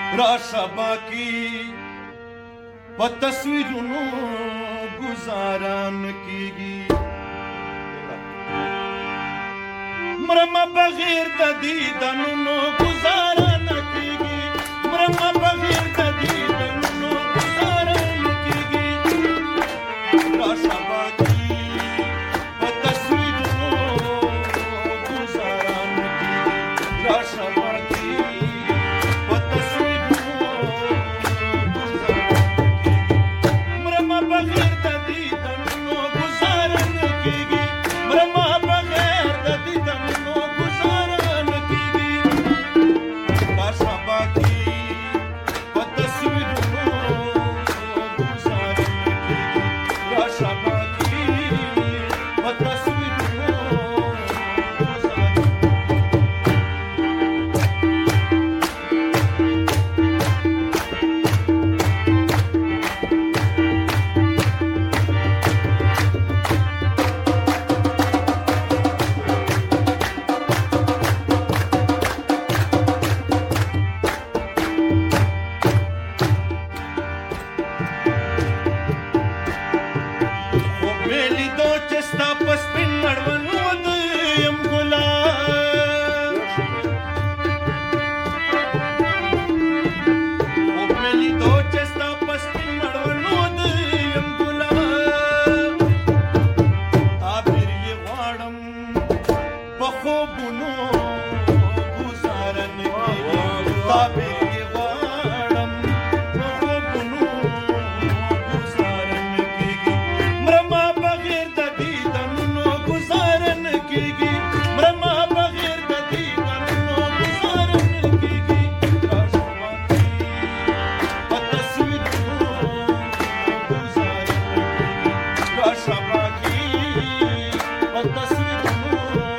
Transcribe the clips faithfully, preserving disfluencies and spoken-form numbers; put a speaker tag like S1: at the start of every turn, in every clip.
S1: راشه باقي په تصویرونو گزاره نه کیږي مرمه بغیر د دیدنونو گزاره نه کیږي مرمه بغیر د دیدنونو گزاره نه کیږي راشه باقي په تصویرونو گزاره نه کیږي راشه باقي په تصویرونو گزاره نه کیږي مرمه بغیر د دیدنونو گزاره نه کیږي مرمه بغیر د دیدنونو گزاره نه کیږي راشه باقي په تصویرونو گزاره نه کیږي راشه باقي په تصویرونو گزاره خوب مې لیدو چې ستا په سپین مړوند یم ګلاب خوب مې لیدو چې ستا په سپین مړوند یم ګلاب تعبیر یې غواړم په خوبونو گزاره نه کیږي تعبیر یې غواړم په خوبونو گزاره نه کیږي مرمه بغیر د دیدنونو گزاره نه کیږي مرمه بغیر د دیدنونو گزاره نه کیږي راشه باقي په تصویرونو گزاره نه کیږي راشه باقي په تصویرونو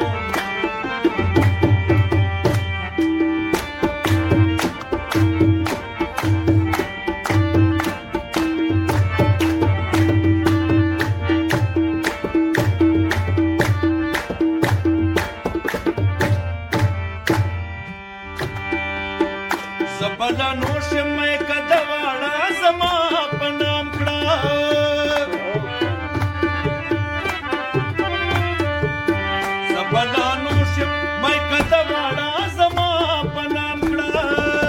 S1: زبلا نوش مې کدواړه زما په نام کړه زبلا نوش مې کدواړه زما په نام کړه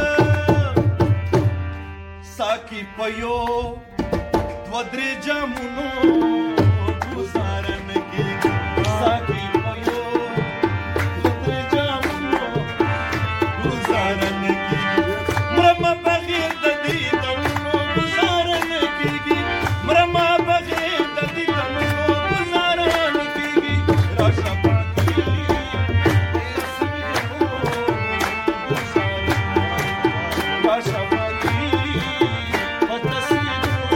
S1: ساقي په یو دوه درې جامونو گزاره نه کیږي ساقي په یو دوه درې جامونو گزاره نه کیږي مرمه بغیر د دیدنونو گزاره نه کیږي مرمه بغیر د دیدنونو گزاره نه کیږي راشه باقي په تصویرونو گزاره نه کیږي راشه باقي په تصویرونو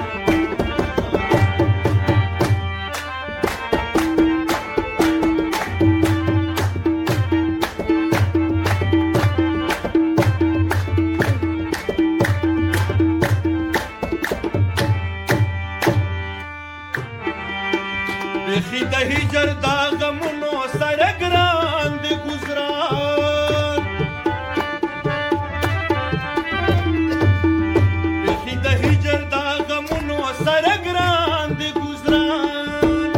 S1: بیخي د هجر دا غمونو سره ګران د گزران بیخي د هجر دا غمونو سره ګران د گزران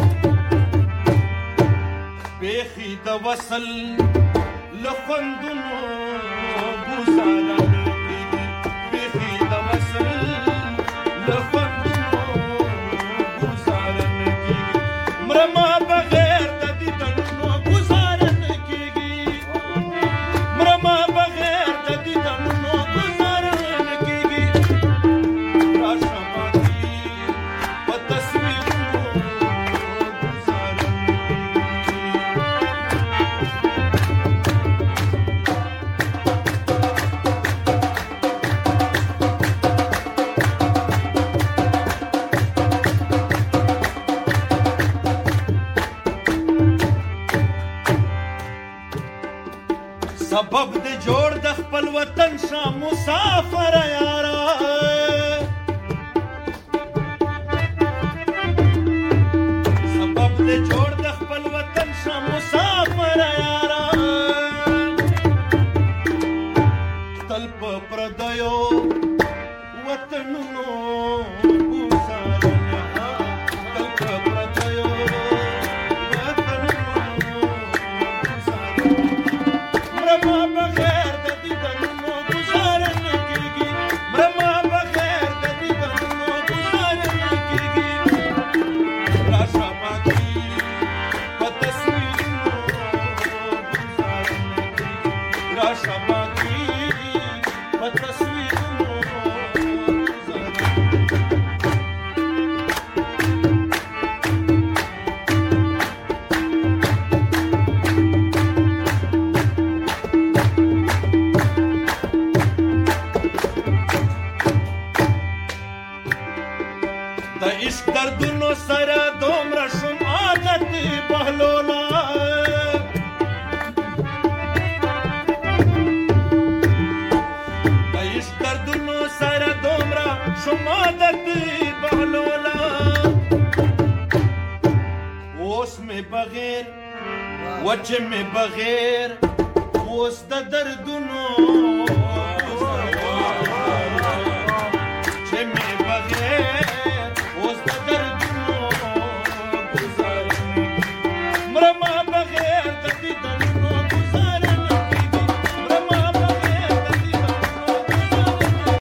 S1: بیخي د وصل له خوندونو گزاره نه کیږي بیخي د وصل له خوندونو گزاره نه کیږي مرمه بغیر د دیدنونو گزاره نه کیږي مرمه بغیر د دیدنونو گزاره نه کیږي راشه باقي په تصویرونو گزاره نه سبب د جوړ د خپل وطن شاه مسافر یارا سبب د جوړ د خپل وطن شاه مسافر یارا تل په پردیو شبا کیږي په تصویرونو د عشق دردونو سره دومره شوم عادت بهلولا د عشق دردونو سره دومره شوم عادت بهلولا اوس مې بغیر وچ مې بغیر اوس د دردونو